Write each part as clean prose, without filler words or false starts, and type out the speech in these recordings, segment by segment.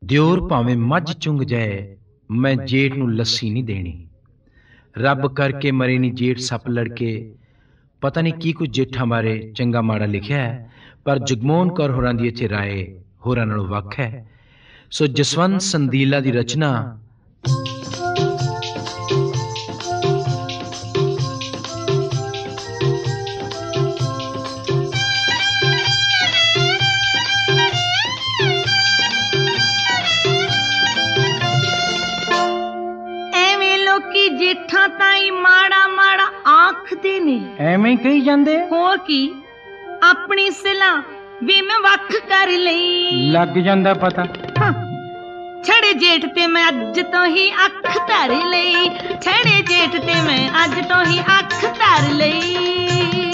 ਦਿਓਰ ਭਾਵੇਂ ਮੱਝ ਚੁੰਗ ਜਾਏ, ਮੈਂ ਜੇਠ ਨੂੰ ਲੱਸੀ ਨਹੀਂ ਦੇਣੀ। ਰੱਬ ਕਰਕੇ ਮਰੇ ਨਹੀਂ ਜੇਠ ਸੱਪ ਲੜਕੇ। ਪਤਾ ਨਹੀਂ ਕੀ ਕੁਝ ਜੇਠਾਂ ਬਾਰੇ ਚੰਗਾ ਮਾੜਾ ਲਿਖਿਆ ਹੈ, ਪਰ ਜਗਮੋਹਨ ਕੌਰ ਹੋਰਾਂ ਦੀ ਇੱਥੇ ਰਾਏ ਹੋਰਾਂ ਨਾਲੋਂ ਵੱਖ ਹੈ। ਸੋ ਜਸਵੰਤ ਸੰਦੀਲਾ ਦੀ ਰਚਨਾ जेठा ताई माड़ा माड़ा आखदे ने, ਐਵੇਂ ਕਹੀ ਜਾਂਦੇ। होर की अपनी सलाह भी मैं वख कर लई। ਲੱਗ ਜਾਂਦਾ पता। छड़े जेठ ते मैं अज तो ही अख धर लई। छड़े जेठ ते मैं अज तो ही अख धर लई।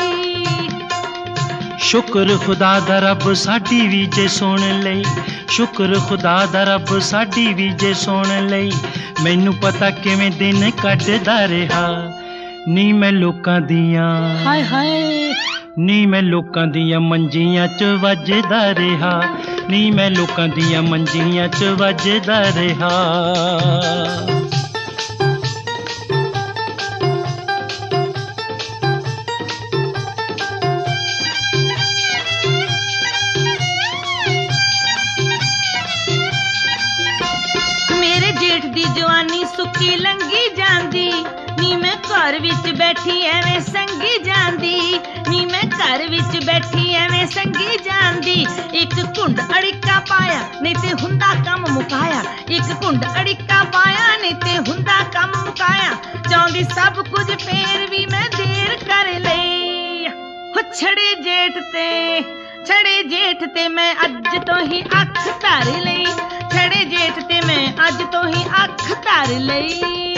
शुक्र खुदा दा रब साडी भी जे सुन लई। शुक्र खुदा दा रब साडी भी जे सुन लई। मैनू पता किवें दिन कटदा रहा, नी मैं लोकां दियां हाय हाय, नी मैं लोकां दियां मंजियां च वजदा रहा, नी मैं लोकां दियां मंजियां च वजदा रहा। सुकी लंगी जांदी, नी मैं घर विच बैठी एवें संगी जांदी। नी मैं घर विच बैठी एवें संगी जांदी। एक घुंड अड़िका पाया नहीं ते हुंदा कम मुकाया। एक घुंड अड़िका पाया नहीं ते हुंदा कम मुकाया। चाहुंदी सब कुछ फेर भी मैं देर कर लई। हो छड़े जेठ ते मैं अज तो ही अख धर लई। छड़े जेठ ते मैं अज तो ही अख धर लई।